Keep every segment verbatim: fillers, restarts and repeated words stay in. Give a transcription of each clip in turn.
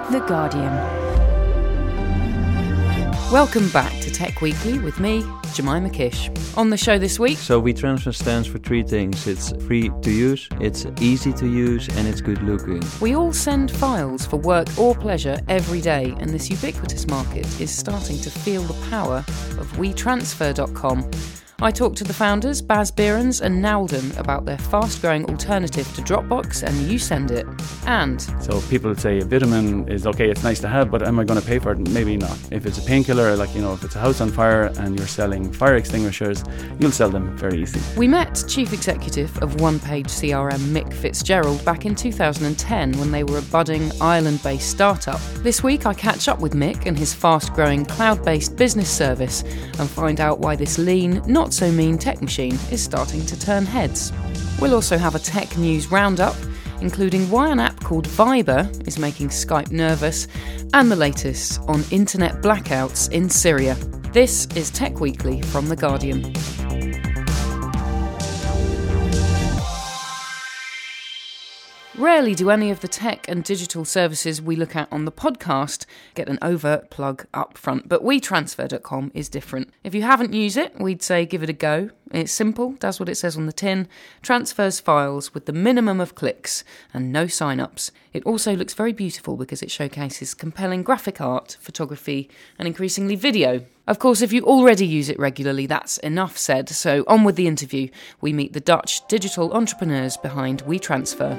The Guardian. Welcome back to Tech Weekly with me, Jemima Kish. On the show this week... So WeTransfer stands for three things. It's free to use, it's easy to use, and it's good looking. We all send files for work or pleasure every day, and this ubiquitous market is starting to feel the power of we transfer dot com. I talked to the founders, Bas Beerens and Nalden, about their fast-growing alternative to Dropbox and YouSendIt. And... So people say a vitamin is okay, it's nice to have, but am I going to pay for it? Maybe not. If it's a painkiller, like, you know, if it's a house on fire and you're selling fire extinguishers, you'll sell them very easily. We met Chief Executive of One Page C R M Mick Fitzgerald back in two thousand ten when they were a budding Ireland-based startup. This week I catch up with Mick and his fast-growing cloud-based business service and find out why this lean, not so mean tech machine is starting to turn heads. We'll also have a tech news roundup, including why an app called Viber is making Skype nervous, and the latest on internet blackouts in Syria. This is Tech Weekly from The Guardian. Rarely do any of the tech and digital services we look at on the podcast get an overt plug up front, but we transfer dot com is different. If you haven't used it, we'd say give it a go. It's simple, does what it says on the tin, transfers files with the minimum of clicks and no sign-ups. It also looks very beautiful because it showcases compelling graphic art, photography and increasingly video. Of course, if you already use it regularly, that's enough said, so on with the interview. We meet the Dutch digital entrepreneurs behind WeTransfer.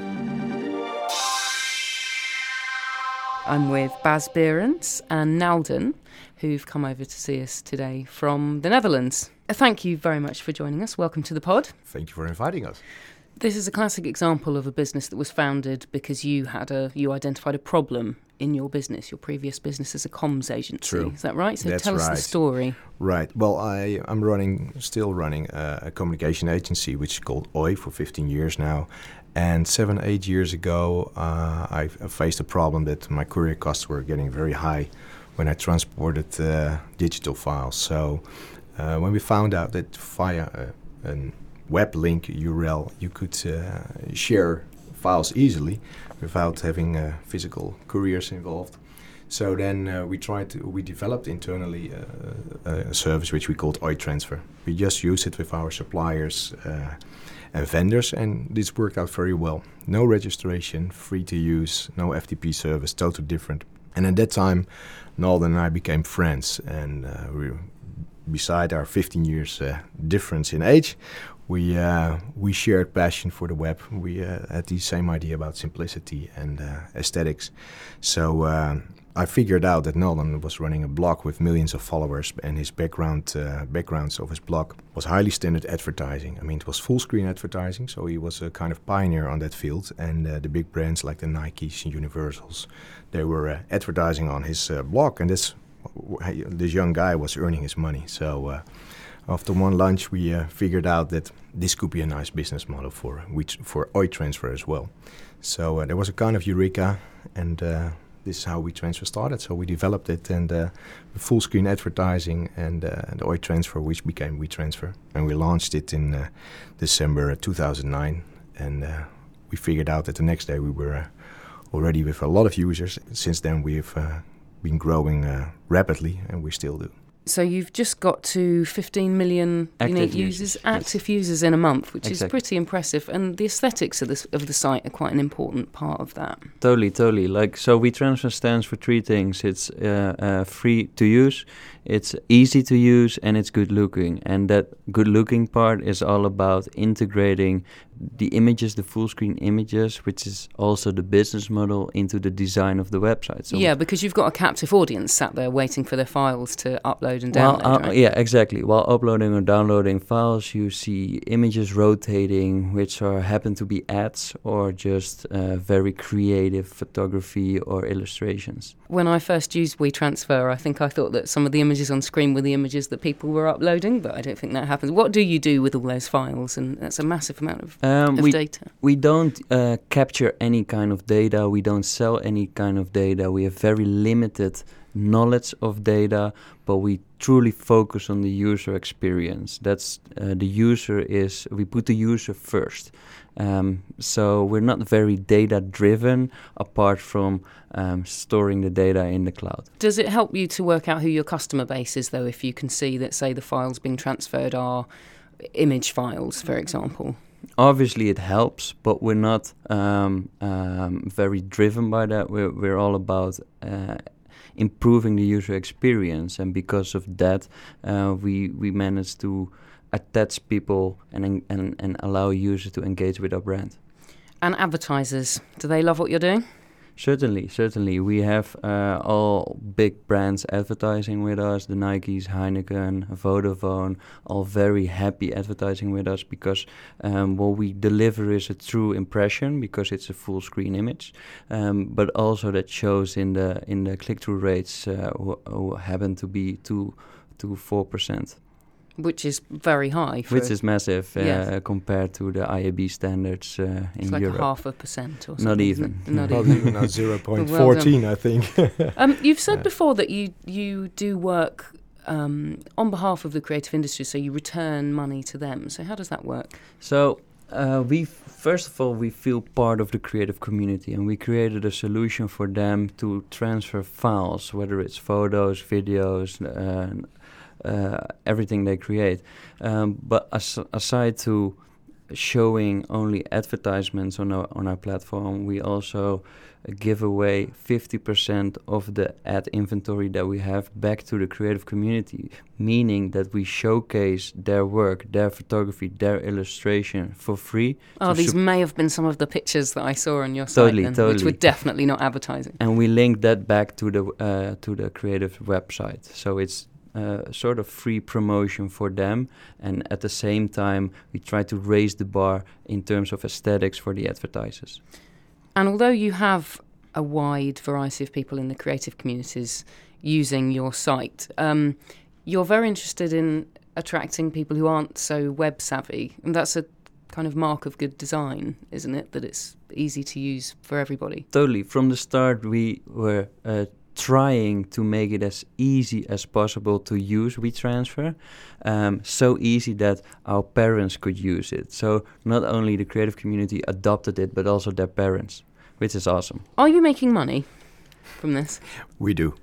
I'm with Bas Beerens and Nalden, who've come over to see us today from the Netherlands. Thank you very much for joining us. Welcome to the pod. Thank you for inviting us. This is a classic example of a business that was founded because you had a you identified a problem in your business, your previous business as a comms agency. True. Is that right? So That's tell us right. the story. Right. Well, I, I'm running, still running a, a communication agency, which is called O I for fifteen years now. And seven, eight years ago, uh, I faced a problem that my courier costs were getting very high when I transported uh, digital files. So uh, when we found out that via a, a web link U R L, you could uh, share files easily without having uh, physical couriers involved. So then uh, we tried to, we developed internally uh, a service which we called O I Transfer. We just use it with our suppliers uh, and vendors, and this worked out very well. No registration, free to use, no F T P service, totally different. And at that time, Nalden and I became friends, and uh, we, beside our fifteen years uh, difference in age, we uh, we shared passion for the web. We uh, had the same idea about simplicity and uh, aesthetics. So uh, I figured out that Nalden was running a blog with millions of followers, and his background uh, backgrounds of his blog was highly standard advertising. I mean, it was full screen advertising, so he was a kind of pioneer on that field. And uh, the big brands like the Nikes and Universals, they were uh, advertising on his uh, blog, and this this young guy was earning his money. So uh, after one lunch, we uh, figured out that this could be a nice business model for which for O I Transfer as well. So uh, there was a kind of eureka, and uh, this is how WeTransfer started. So we developed it, and uh, full screen advertising and uh, the O I Transfer, which became WeTransfer. And we launched it in uh, December two thousand nine. And uh, we figured out that the next day we were uh, already with a lot of users. Since then we've uh, been growing uh, rapidly, and we still do. So you've just got to fifteen million Active unique users, users, yes. active users in a month, which Exactly. is pretty impressive. And the aesthetics of, this, of the site are quite an important part of that. Totally, totally. Like, so WeTransfer stands for three things. It's uh, uh, free to use, it's easy to use, and it's good looking. And that good looking part is all about integrating the images, the full screen images, which is also the business model, into the design of the website. So Yeah, because you've got a captive audience sat there waiting for their files to upload and While, download, uh, right? Yeah, exactly. While uploading or downloading files, you see images rotating, which are happen to be ads or just uh, very creative photography or illustrations. When I first used WeTransfer, I think I thought that some of the images on screen were the images that people were uploading, but I don't think that happens. What do you do with all those files? And that's a massive amount of, Um, of we, data. We don't uh, capture any kind of data. We don't sell any kind of data. We have very limited knowledge of data, but we truly focus on the user experience. That's uh, the user is, we put the user first. Um, so we're not very data driven apart from um, storing the data in the cloud. Does it help you to work out who your customer base is, though, if you can see that, say, the files being transferred are image files, for example? Obviously it helps, but we're not um, um, very driven by that. We're, we're all about uh, improving the user experience, and because of that uh, we we manage to attach people and, and and allow users to engage with our brand. And advertisers, do they love what you're doing? Certainly, certainly. We have uh, all big brands advertising with us, the Nikes, Heineken, Vodafone, all very happy advertising with us because um, what we deliver is a true impression because it's a full screen image, um, but also that shows in the in the click-through rates uh, who, who happen to be two to four percent. Which is very high. For Which is massive uh, yes. compared to the I A B standards uh, in it's like Europe. a half a percent or something. Not even. Not Probably even. not zero point one four, well I think. um, you've said yeah. before that you, you do work um, on behalf of the creative industry, so you return money to them. So how does that work? So uh, we first of all, we feel part of the creative community, and we created a solution for them to transfer files, whether it's photos, videos, uh, Uh, everything they create. Um, but as, aside to showing only advertisements on our on our platform, we also uh, give away fifty percent of the ad inventory that we have back to the creative community, meaning that we showcase their work, their photography, their illustration for free. Oh, these may have been some of the pictures that I saw on your site, totally, then, totally. which were definitely not advertising. And we link that back to the uh, to the creative website. So it's Uh, sort of free promotion for them, and at the same time we try to raise the bar in terms of aesthetics for the advertisers. And although you have a wide variety of people in the creative communities using your site, um, you're very interested in attracting people who aren't so web savvy, and that's a kind of mark of good design, isn't it, that it's easy to use for everybody? Totally. From the start we were uh, trying to make it as easy as possible to use WeTransfer, um, so easy that our parents could use it. So not only the creative community adopted it, but also their parents, which is awesome. Are you making money from this? We do.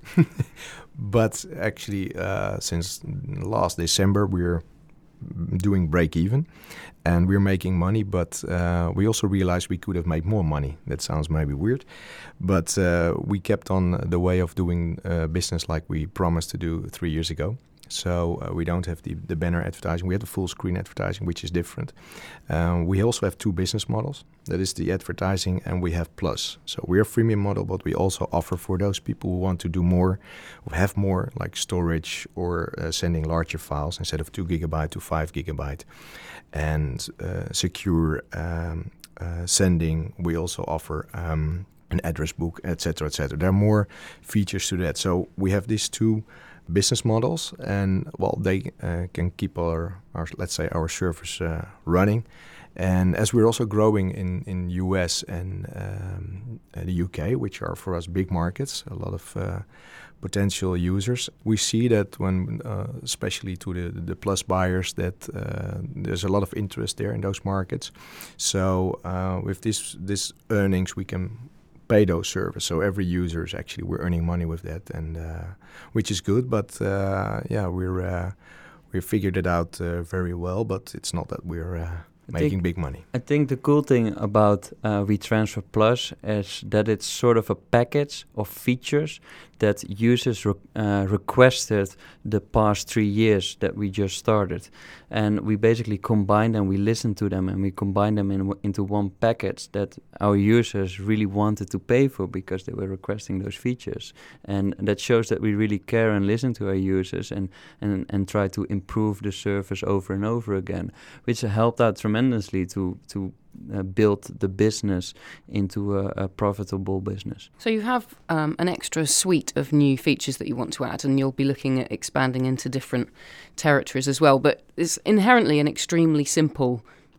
But actually, uh, since last December, we're doing break even and we're making money, but uh, we also realized we could have made more money. That sounds maybe weird, but uh, we kept on the way of doing uh, business like we promised to do three years ago. So uh, we don't have the, the banner advertising. We have the full screen advertising, which is different. Um, we also have two business models. That is the advertising, and we have Plus. So we're a freemium model, but we also offer for those people who want to do more, who have more, like storage or uh, sending larger files instead of two gigabyte to five gigabyte, and uh, secure um, uh, sending. We also offer um, an address book, et cetera, et cetera. There are more features to that. So we have these two business models, and well, they uh, can keep our, our, let's say, our service uh, running. And as we're also growing in in U S and um, the U K, which are for us big markets, a lot of uh, potential users, we see that when, uh, especially to the the Plus buyers, that uh, there's a lot of interest there in those markets. So uh, with this this earnings, we can pay those services. So every user is actually, we're earning money with that, and uh, which is good. But uh, yeah, we're uh, we figured it out uh, very well. But it's not that we're uh, making big money. I think the cool thing about uh, WeTransfer Plus is that it's sort of a package of features that users re- uh, requested the past three years that we just started. And we basically combine them, we listen to them, and we combine them in w- into one package that our users really wanted to pay for because they were requesting those features. And that shows that we really care and listen to our users and, and, and try to improve the service over and over again, which helped out tremendously to, to Uh, build the business into a, a profitable business. So you have um, an extra suite of new features that you want to add, and you'll be looking at expanding into different territories as well. But it's inherently an extremely simple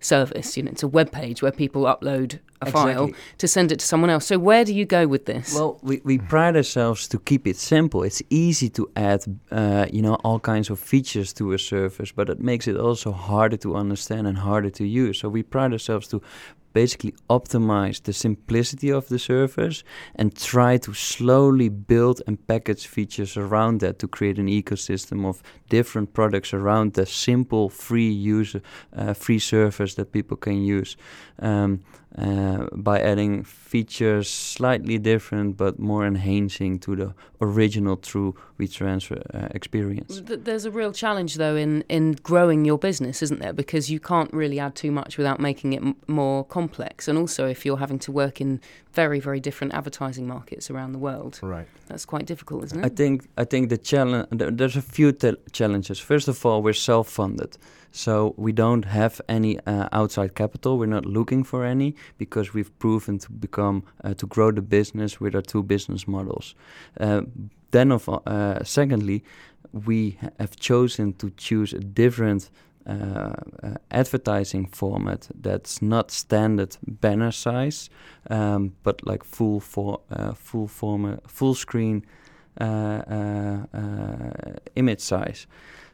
service. You know, it's a web page where people upload a Exactly. file to send it to someone else. So where do you go with this? Well, we, we pride ourselves to keep it simple. It's easy to add, uh, you know, all kinds of features to a service, but it makes it also harder to understand and harder to use. So we pride ourselves to basically optimize the simplicity of the service and try to slowly build and package features around that to create an ecosystem of different products around the simple free user, uh, free service that people can use. Um, uh, by adding features slightly different but more enhancing to the original true WeTransfer uh, experience. Th- There's a real challenge, though, in, in growing your business, isn't there? Because you can't really add too much without making it m- more complex. And also, if you're having to work in very, very different advertising markets around the world, Right. that's quite difficult, isn't I it? think I think the challenge there's a few te- challenges. First of all, we're self-funded, so we don't have any uh, outside capital. We're not looking for any because we've proven to become uh, to grow the business with our two business models. Uh, then, of uh, secondly, we ha- have chosen to choose a different uh, uh, advertising format that's not standard banner size, um, but like full for uh, full format, full screen uh, uh, uh, image size.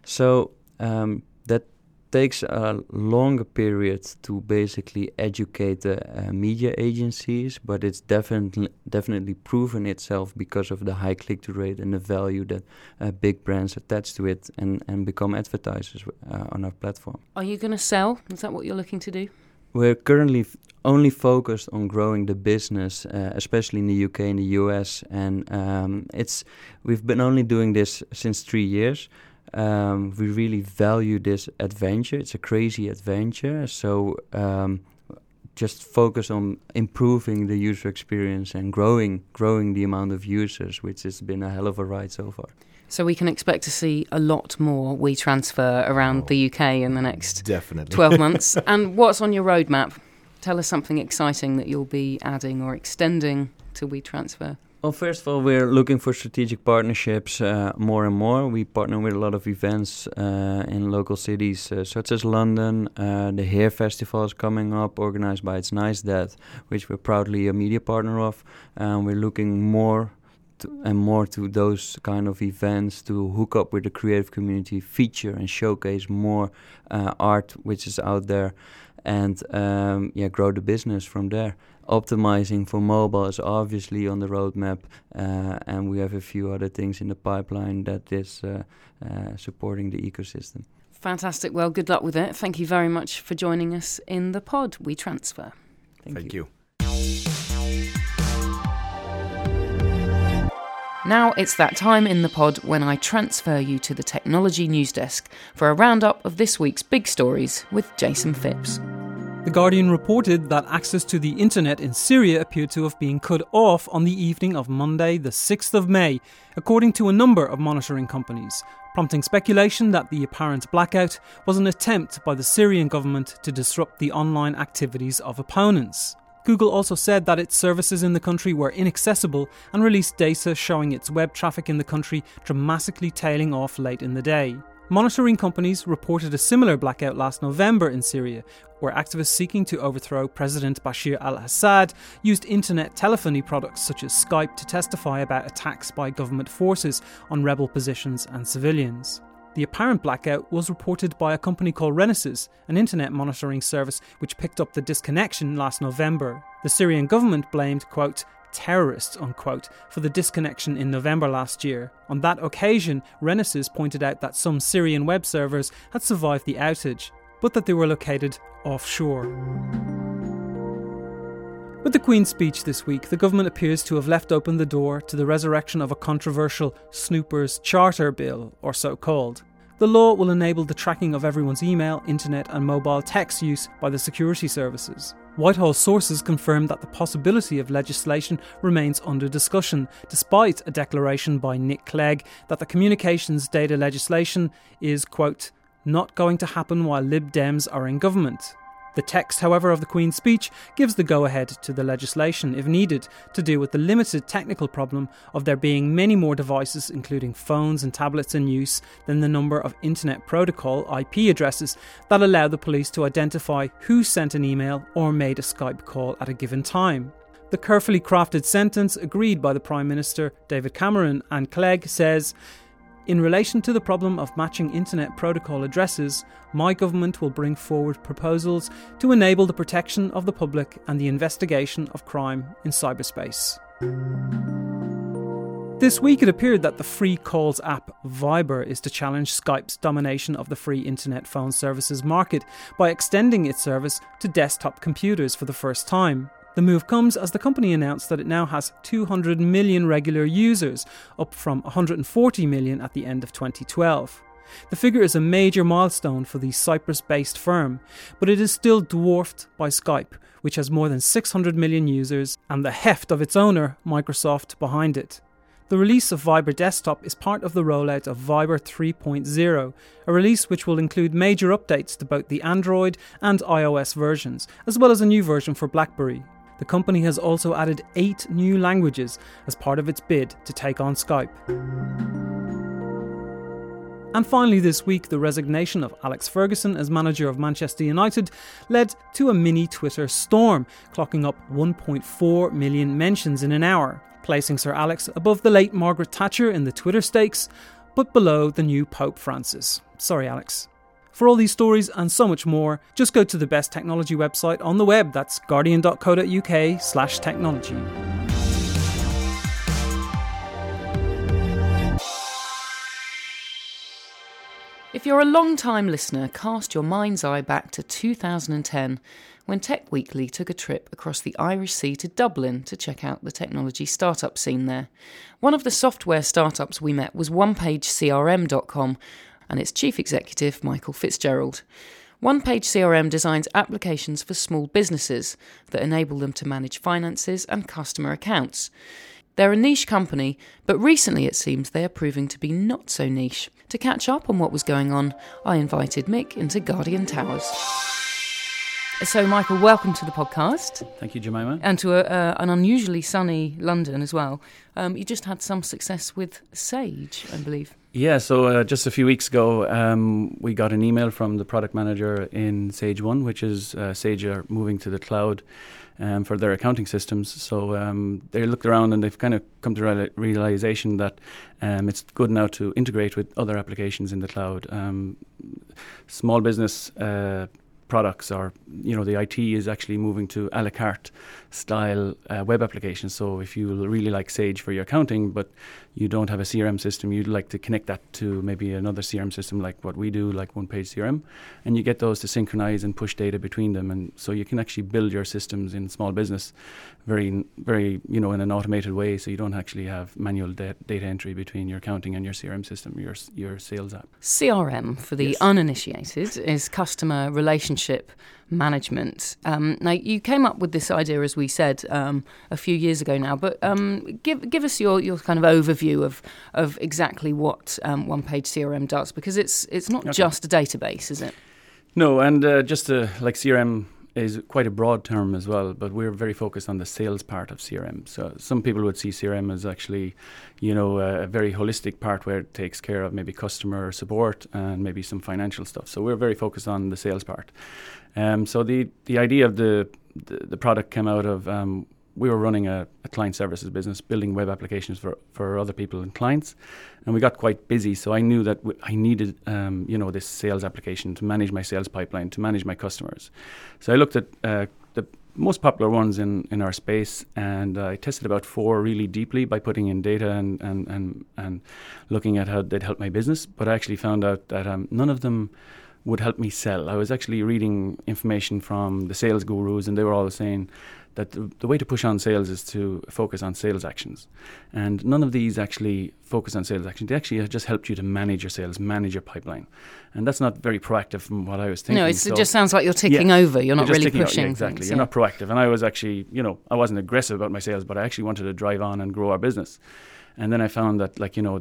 So um, that takes a longer period to basically educate the uh, media agencies, but it's definitely definitely proven itself because of the high click-through rate and the value that uh, big brands attach to it and, and become advertisers uh, on our platform. Are you going to sell? Is that what you're looking to do? We're currently f- only focused on growing the business, uh, especially in the U K and the U S, and um, it's we've been only doing this since three years. Um, we really value this adventure. It's a crazy adventure. So um, just focus on improving the user experience and growing growing the amount of users, which has been a hell of a ride so far. So we can expect to see a lot more WeTransfer around Oh. the U K in the next Definitely. twelve months. And what's on your roadmap? Tell us something exciting that you'll be adding or extending to WeTransfer. Well, first of all, we're looking for strategic partnerships uh, more and more. We partner with a lot of events uh, in local cities, uh, such as London. Uh, the Hair Festival is coming up, organized by It's Nice Dad, which we're proudly a media partner of. Um, we're looking more to, and more to those kind of events to hook up with the creative community, feature and showcase more uh, art which is out there, and um, yeah, grow the business from there. Optimizing for mobile is obviously on the roadmap, uh, and we have a few other things in the pipeline that is uh, uh, supporting the ecosystem. Fantastic. Well, good luck with it. Thank you very much for joining us in the pod, WeTransfer. Thank, Thank you. you. Now it's that time in the pod when I transfer you to the Technology News Desk for a roundup of this week's big stories with Jason Phipps. The Guardian reported that access to the internet in Syria appeared to have been cut off on the evening of Monday, the sixth of May, according to a number of monitoring companies, prompting speculation that the apparent blackout was an attempt by the Syrian government to disrupt the online activities of opponents. Google also said that its services in the country were inaccessible and released data showing its web traffic in the country dramatically tailing off late in the day. Monitoring companies reported a similar blackout last November in Syria, where activists seeking to overthrow President Bashir al-Assad used internet telephony products such as Skype to testify about attacks by government forces on rebel positions and civilians. The apparent blackout was reported by a company called Renesas, an internet monitoring service which picked up the disconnection last November. The Syrian government blamed, quote, terrorists, unquote, for the disconnection in November last year. On that occasion, Renesas pointed out that some Syrian web servers had survived the outage, but that they were located offshore. With the Queen's speech this week, the government appears to have left open the door to the resurrection of a controversial Snoopers Charter Bill, or so called. The law will enable the tracking of everyone's email, internet and mobile text use by the security services. Whitehall sources confirmed that the possibility of legislation remains under discussion, despite a declaration by Nick Clegg that the communications data legislation is, quote, not going to happen while Lib Dems are in government. The text, however, of the Queen's speech gives the go-ahead to the legislation, if needed, to deal with the limited technical problem of there being many more devices, including phones and tablets in use, than the number of Internet Protocol I P addresses that allow the police to identify who sent an email or made a Skype call at a given time. The carefully crafted sentence agreed by the Prime Minister, David Cameron, and Clegg says, "In relation to the problem of matching Internet Protocol addresses, my government will bring forward proposals to enable the protection of the public and the investigation of crime in cyberspace." This week it appeared that the free calls app Viber is to challenge Skype's domination of the free internet phone services market by extending its service to desktop computers for the first time. The move comes as the company announced that it now has two hundred million regular users, up from one hundred forty million at the end of twenty twelve. The figure is a major milestone for the Cyprus-based firm, but it is still dwarfed by Skype, which has more than six hundred million users and the heft of its owner, Microsoft, behind it. The release of Viber Desktop is part of the rollout of Viber three point oh, a release which will include major updates to both the Android and iOS versions, as well as a new version for BlackBerry. The company has also added eight new languages as part of its bid to take on Skype. And finally this week, the resignation of Alex Ferguson as manager of Manchester United led to a mini Twitter storm, clocking up one point four million mentions in an hour, placing Sir Alex above the late Margaret Thatcher in the Twitter stakes, but below the new Pope Francis. Sorry, Alex. For all these stories and so much more, just go to the best technology website on the web. That's guardian dot co dot uk slash technology. If you're a long-time listener, cast your mind's eye back to two thousand ten, when Tech Weekly took a trip across the Irish Sea to Dublin to check out the technology startup scene there. One of the software startups we met was one page C R M dot com, and its chief executive, Michael Fitzgerald. one page C R M designs applications for small businesses that enable them to manage finances and customer accounts. They're a niche company, but recently it seems they are proving to be not so niche. To catch up on what was going on, I invited Mick into Guardian Towers. So, Michael, welcome to the podcast. Thank you, Jemima. And to a, uh, an unusually sunny London as well. Um, you just had some success with Sage, I believe. Yeah, so uh, just a few weeks ago, um, we got an email from the product manager in Sage One, which is uh, Sage are moving to the cloud um, for their accounting systems. So um, they looked around and they've kind of come to reali- realization that um, it's good now to integrate with other applications in the cloud. Um, small business uh, products, or you know, the I T is actually moving to a la carte style uh, web applications. So if you really like Sage for your accounting, but you don't have a C R M system, you'd like to connect that to maybe another C R M system like what we do, like one page C R M, and you get those to synchronize and push data between them. And so you can actually build your systems in small business very, very, you know, in an automated way. So you don't actually have manual da- data entry between your accounting and your C R M system, your your sales app. C R M, for the yes. uninitiated, is customer relationship management. Um, now, you came up with this idea, as we said, um, a few years ago now, but um, give give us your, your kind of overview of of exactly what um, one page C R M does, because it's it's not okay. just a database, is it? No, and uh, just to, like C R M is quite a broad term as well, but we're very focused on the sales part of C R M. So some people would see C R M as actually, you know, a, a very holistic part where it takes care of maybe customer support and maybe some financial stuff. So we're very focused on the sales part. Um, so the, the idea of the, the, the product came out of, um, we were running a, a client services business, building web applications for, for other people and clients, and we got quite busy. So I knew that w- I needed, um, you know, this sales application to manage my sales pipeline, to manage my customers. So I looked at uh, the most popular ones in, in our space, and uh, I tested about four really deeply by putting in data and, and, and, and looking at how they'd help my business. But I actually found out that um, none of them would help me sell. I was actually reading information from the sales gurus, and they were all saying that the, the way to push on sales is to focus on sales actions. And none of these actually focus on sales actions. They actually have just helped you to manage your sales, manage your pipeline. And that's not very proactive from what I was thinking. No, it's, so it just sounds like you're ticking yeah, over. You're not you're really pushing out, yeah, exactly. things. You're Yeah. not proactive. And I was actually, you know, I wasn't aggressive about my sales, but I actually wanted to drive on and grow our business. And then I found that, like, you know, that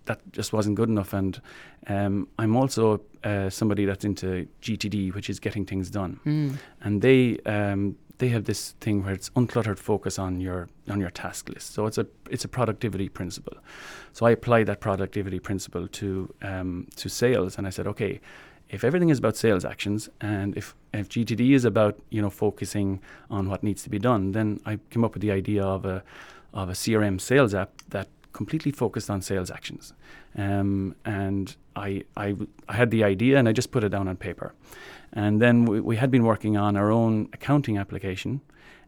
that just wasn't good enough. And um, I'm also uh, somebody that's into G T D, which is getting things done. Mm. And they um, they have this thing where it's uncluttered focus on your on your task list. So it's a it's a productivity principle. So I applied that productivity principle to um, to sales, and I said, okay, if everything is about sales actions, and if if G T D is about, you know, focusing on what needs to be done, then I came up with the idea of a of a C R M sales app that completely focused on sales actions. Um, and I, I I had the idea, and I just put it down on paper. And then we, we had been working on our own accounting application.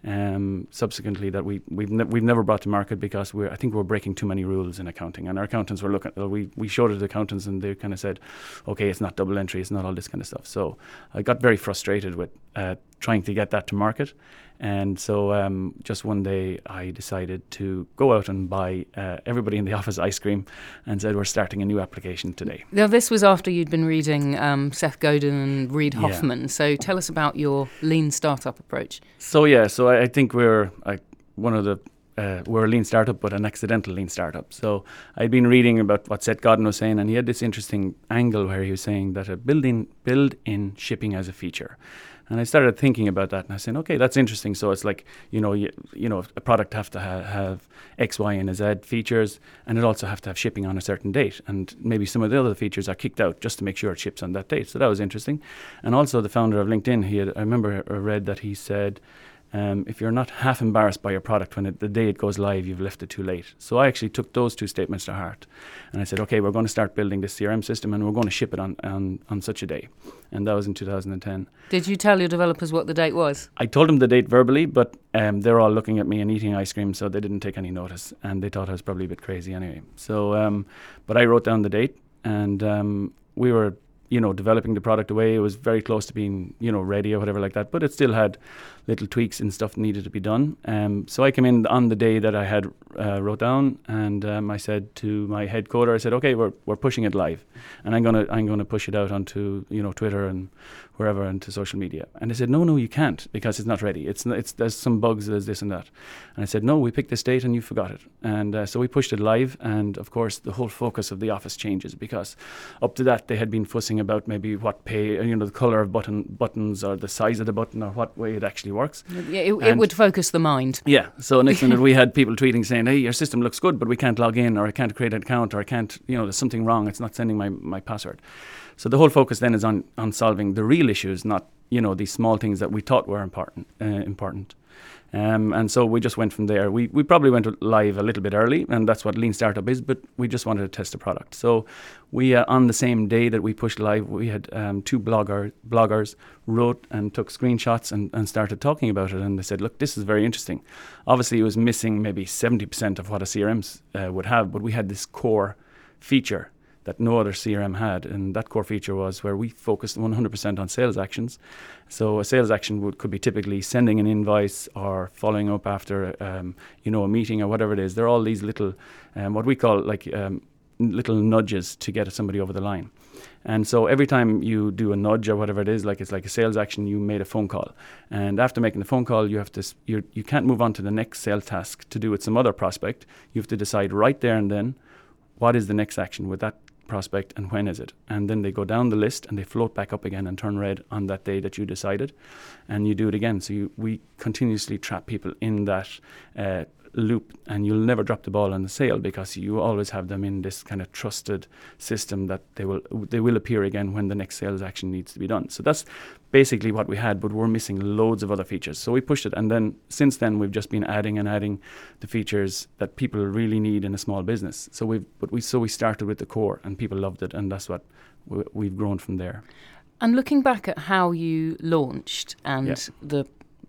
Um, subsequently, that we we've ne- we've never brought to market because we're I think we're breaking too many rules in accounting, and our accountants were looking. Uh, we we showed it to the accountants, and they kind of said, "Okay, it's not double entry, it's not all this kind of stuff." So I got very frustrated with uh, trying to get that to market, and so um, just one day I decided to go out and buy uh, everybody in the office ice cream, and said, "We're starting a new application today." Now, this was after you'd been reading um, Seth Godin and Reid Yeah. Hoffman. So tell us about your lean startup approach. So yeah, so I, I think we're like one of the uh, we're a lean startup, but an accidental lean startup. So I'd been reading about what Seth Godin was saying, and he had this interesting angle where he was saying that a building build in shipping as a feature. And I started thinking about that, and I said, okay, that's interesting. So it's like, you know, you, you know, a product have to ha- have X, Y, and Z features, and it also have to have shipping on a certain date. And maybe some of the other features are kicked out just to make sure it ships on that date. So that was interesting. And also the founder of LinkedIn, he had, I remember I read that he said, Um, if you're not half embarrassed by your product when it, the day it goes live, you've left it too late. So I actually took those two statements to heart. And I said, okay, we're going to start building this C R M system, and we're going to ship it on, on, on such a day. And that was in two thousand ten. Did you tell your developers what the date was? I told them the date verbally, but um, they're all looking at me and eating ice cream, so they didn't take any notice. And they thought I was probably a bit crazy anyway. So, um, but I wrote down the date, and um, we were, you know, developing the product away. It was very close to being, you know, ready or whatever like that, but it still had little tweaks and stuff needed to be done. Um, so I came in on the day that I had uh, wrote down, and um, I said to my head coder, I said, okay, we're we're pushing it live, and I'm gonna I'm gonna push it out onto, you know, Twitter and wherever, and to social media. And they said, no, no, you can't, because it's not ready. It's it's there's some bugs, there's this and that. And I said, no, we picked this date and you forgot it. And uh, so we pushed it live, and of course the whole focus of the office changes, because up to that they had been fussing about maybe what pay, you know, the color of button buttons or the size of the button or what way it actually works. Yeah, it, it would focus the mind. Yeah. So next minute we had people tweeting saying, hey, your system looks good, but we can't log in, or I can't create an account, or I can't, you know, there's something wrong. It's not sending my, my password. So the whole focus then is on, on solving the real issues, not, you know, these small things that we thought were important. Uh, important. Um, and so we just went from there. We we probably went live a little bit early, and that's what Lean Startup is, but we just wanted to test the product. So we, uh, on the same day that we pushed live, we had um, two blogger, bloggers wrote and took screenshots and, and started talking about it. And they said, look, this is very interesting. Obviously, it was missing maybe seventy percent of what a C R M uh, would have, but we had this core feature that no other C R M had, and that core feature was where we focused one hundred percent on sales actions. So a sales action would, could be typically sending an invoice or following up after um, you know, a meeting or whatever it is. There are all these little, um, what we call like um, little nudges to get somebody over the line. And so every time you do a nudge or whatever it is, like it's like a sales action, you made a phone call. And after making the phone call, you have to you you can't move on to the next sales task to do with some other prospect. You have to decide right there and then, what is the next action with that prospect and when is it? And then they go down the list and they float back up again and turn red on that day that you decided, and you do it again. So you, we continuously trap people in that uh, loop, and you'll never drop the ball on the sale, because you always have them in this kind of trusted system that they will they will appear again when the next sales action needs to be done. So that's basically what we had, but we're missing loads of other features. So we pushed it, and then since then we've just been adding and adding the features that people really need in a small business. So we've but we so we started with the core, and people loved it, and that's what we, we've grown from there. And looking back at how you launched and Yeah. the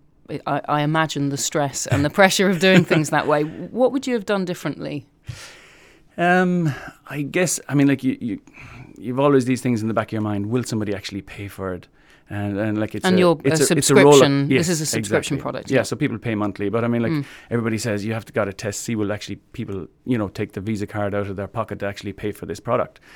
I, I imagine the stress and the pressure of doing things that way, what would you have done differently? Um, I guess, I mean, like you, you, you've always these things in the back of your mind. Will somebody actually pay for it? And, and like it's and a, you're it's a, a subscription. It's a yes, this is a subscription exactly. product. Yeah, Yeah. so people pay monthly. But I mean, like Mm. everybody says, you have to got to test, see will actually people, you know, take the Visa card out of their pocket to actually pay for this product.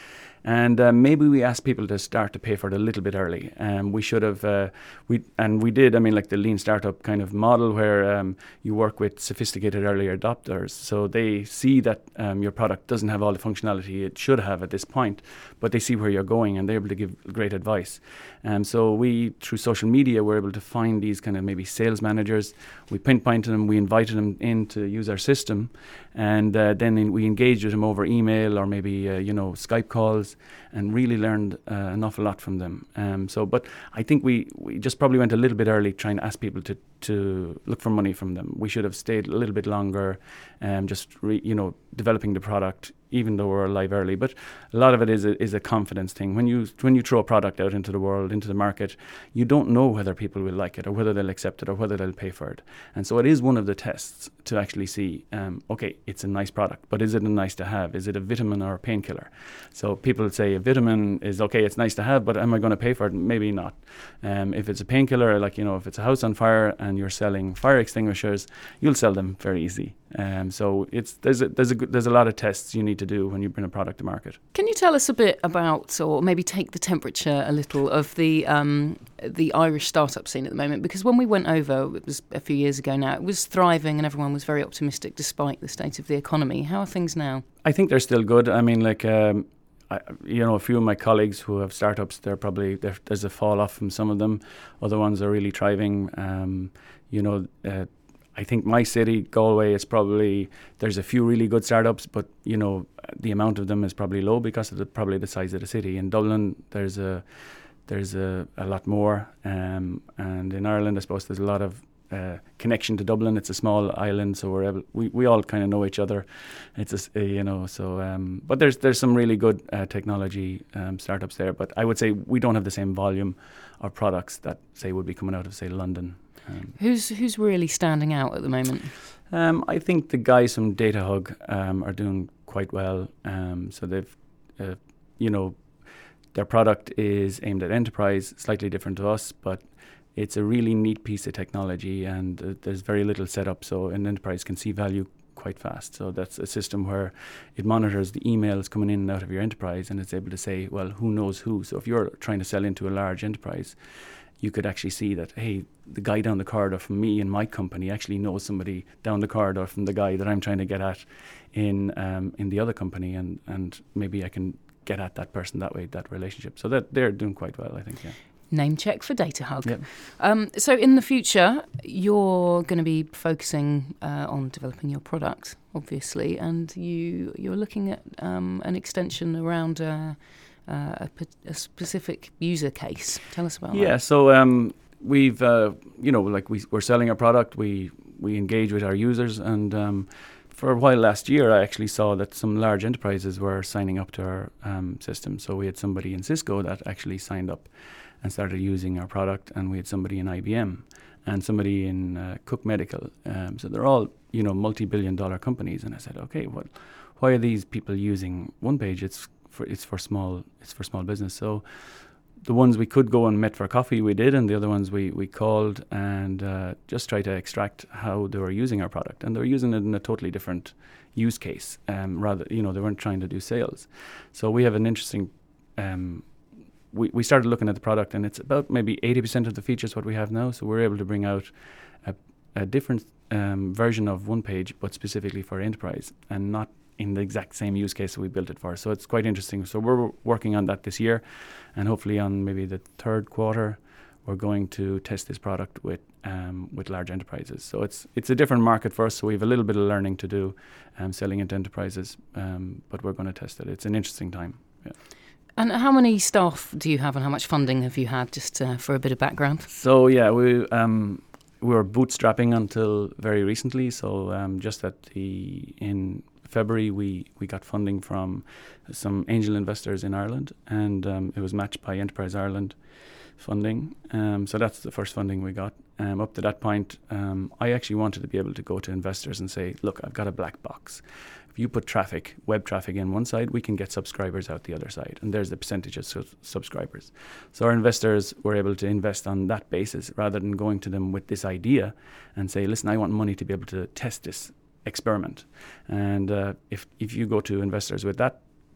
And uh, maybe we asked people to start to pay for it a little bit early. Um, we should have, uh, we and we did. I mean, like the lean startup kind of model where um, you work with sophisticated early adopters, so they see that um, your product doesn't have all the functionality it should have at this point, but they see where you're going and they're able to give great advice. And um, so we, through social media, were able to find these kind of maybe sales managers. We pinpointed them, we invited them in to use our system, and uh, then in, we engaged with them over email or maybe uh, you know Skype calls, and really learned uh, an awful lot from them. Um, so, but I think we, we just probably went a little bit early trying to ask people to, to look for money from them. We should have stayed a little bit longer, um, just re, you know developing the product, even though we're live early. But a lot of it is a, is a confidence thing. When you when you throw a product out into the world, into the market, you don't know whether people will like it or whether they'll accept it or whether they'll pay for it. And so it is one of the tests to actually see, um, okay, it's a nice product, but is it a nice to have? Is it a vitamin or a painkiller? So people say a vitamin is okay, it's nice to have, but am I going to pay for it? Maybe not. Um, if it's a painkiller, like, you know, if it's a house on fire and you're selling fire extinguishers, you'll sell them very easy. Um, so it's there's a, there's a there's a lot of tests you need to do when you bring a product to market. Can you tell us a bit about, or maybe take the temperature a little of the um, the Irish startup scene at the moment? Because when we went over, it was a few years ago now, it was thriving and everyone was very optimistic despite the state of the economy. How are things now? I think they're still good. I mean, like. Um, I, you know, a few of my colleagues who have startups, they're probably they're, there's a fall off from some of them. Other ones are really thriving. Um, you know, uh, I think my city, Galway, is probably there's a few really good startups, but you know, the amount of them is probably low because of the, probably the size of the city. In Dublin, there's a there's a, a lot more, um, and in Ireland, I suppose there's a lot of Uh, connection to Dublin. It's a small island, so we're able, we we all kind of know each other. It's a, uh, you know so um, but there's there's some really good uh, technology um, startups there. But I would say we don't have the same volume of products that say would be coming out of say London. Um, who's who's really standing out at the moment? Um, I think the guys from DataHug um, are doing quite well. Um, so they've uh, you know their product is aimed at enterprise, slightly different to us, but it's a really neat piece of technology, and uh, there's very little setup, so an enterprise can see value quite fast. So that's a system where it monitors the emails coming in and out of your enterprise, and it's able to say, well, who knows who? So if you're trying to sell into a large enterprise, you could actually see that, hey, the guy down the corridor from me in my company actually knows somebody down the corridor from the guy that I'm trying to get at in um, in the other company, and, and maybe I can get at that person that way, that relationship. So that they're doing quite well, I think, yeah. Name check for DataHug. Yep. Um, so in the future, you're going to be focusing uh, on developing your product, obviously, and you, you're looking at um, an extension around uh, uh, a, a specific user case. Tell us about yeah, that. Yeah, so um, we've, uh, you know, like we, we're selling our product, we, we engage with our users, and um, for a while last year, I actually saw that some large enterprises were signing up to our um, system. So we had somebody in Cisco that actually signed up and started using our product, and we had somebody in I B M and somebody in uh, Cook Medical. Um, so they're all, you know, multi-billion dollar companies. And I said, okay, well, why are these people using OnePage? It's for it's for small it's for small business. So the ones we could go and met for coffee, we did, and the other ones we we called and uh, just try to extract how they were using our product, and they were using it in a totally different use case. Um, rather, you know, they weren't trying to do sales. So we have an interesting. Um, We, we started looking at the product, and it's about maybe eighty percent of the features what we have now. So we're able to bring out a, a different um, version of OnePage, but specifically for enterprise, and not in the exact same use case that we built it for. So it's quite interesting. So we're working on that this year, and hopefully on maybe the third quarter, we're going to test this product with um, with large enterprises. So it's it's a different market for us. So we have a little bit of learning to do, um, selling into enterprises, um, but we're going to test it. It's an interesting time. Yeah. And how many staff do you have, and how much funding have you had, just uh, for a bit of background? So, yeah, we um, we were bootstrapping until very recently. So um, just at the in February, we, we got funding from some angel investors in Ireland, and um, it was matched by Enterprise Ireland funding. Um, so that's the first funding we got. Um, up to that point, um, I actually wanted to be able to go to investors and say, look, I've got a black box. If you put traffic, web traffic in one side, we can get subscribers out the other side. And there's the percentage of su- subscribers. So our investors were able to invest on that basis rather than going to them with this idea and say, listen, I want money to be able to test this experiment. And uh, if, if you go to investors with that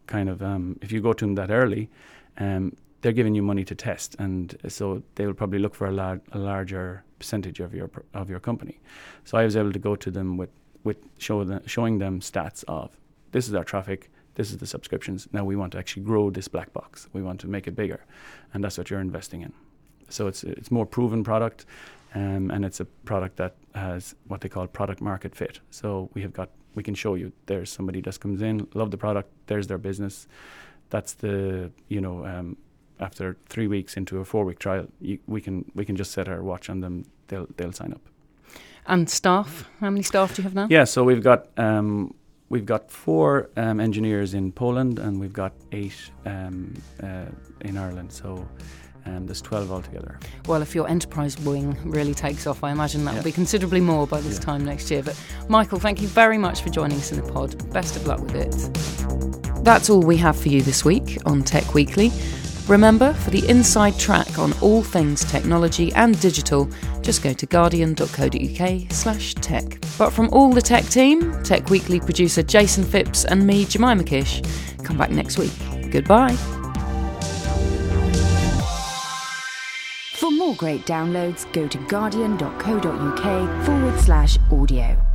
kind of um, if you go to them that early, um, they're giving you money to test, and so they will probably look for a, lar- a larger percentage of your of your company. So I was able to go to them with with show them, showing them stats of this is our traffic, this is the subscriptions. Now we want to actually grow this black box. We want to make it bigger, and that's what you're investing in. So it's it's more proven product, um, and it's a product that has what they call product market fit. So we have got we can show you there's somebody that comes in, love the product, there's their business. That's the you know. Um, After three weeks into a four-week trial, you, we can we can just set our watch on them. They'll they'll sign up. And staff? How many staff do you have now? Yeah, so we've got um, we've got four um, engineers in Poland, and we've got eight um, uh, in Ireland. So um, there's twelve altogether. Well, if your enterprise wing really takes off, I imagine that will Yeah. be considerably more by this Yeah. time next year. But Michael, thank you very much for joining us in the pod. Best of luck with it. That's all we have for you this week on Tech Weekly. Remember, for the inside track on all things technology and digital, just go to guardian.co.uk slash tech. But from all the tech team, Tech Weekly producer Jason Phipps and me, Jemima Kish, come back next week. Goodbye. For more great downloads, go to guardian.co.uk forward slash audio.